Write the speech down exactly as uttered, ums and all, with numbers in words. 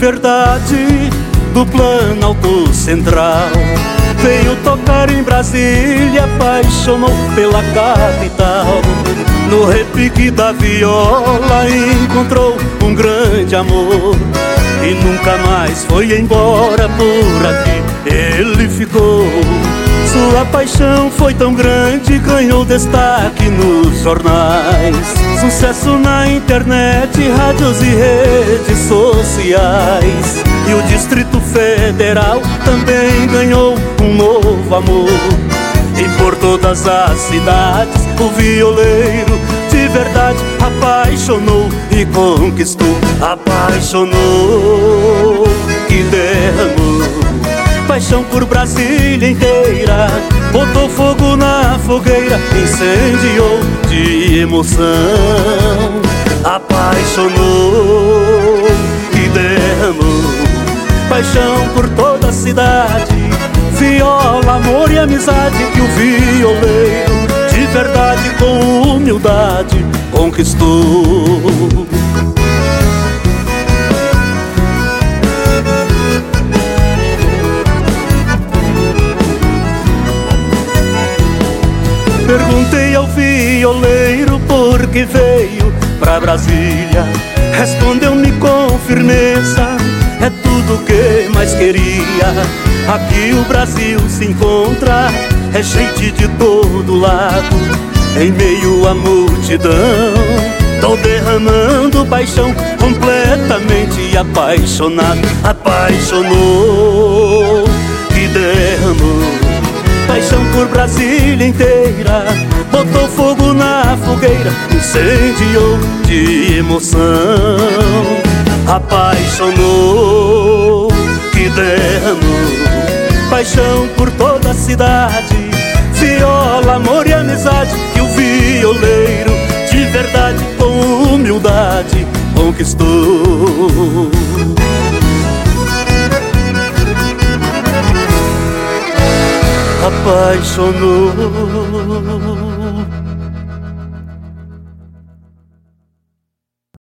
verdade do Planalto Central. Veio tocar em Brasília, apaixonou pela capital. No repique da viola encontrou um grande amor e nunca mais foi embora, por aqui ele ficou. Sua paixão foi tão grande, ganhou destaque nos jornais, sucesso na internet, rádios e redes sociais. E o Distrito Federal também ganhou um novo amor. E por todas as cidades o violeiro de verdade apaixonou e conquistou. Apaixonou e derramou paixão por Brasília inteira. Botou fogo na fogueira, incendiou de emoção. Apaixonou e derramou paixão por toda a cidade. Viola, amor e amizade que o violeiro de verdade com humildade conquistou. Perguntei ao violeiro por que veio pra Brasília. Respondeu-me com firmeza: é tudo o que mais queria. Aqui o Brasil se encontra, é gente de todo lado. Em meio à multidão, tô derramando paixão, completamente apaixonado. Apaixonou e derramou paixão por Brasília inteira. Botou fogo na fogueira, incendiou de emoção. Apaixonou e derramou paixão por toda a cidade. Viola, amor e amizade que o violeiro de verdade com humildade conquistou. Apaixonou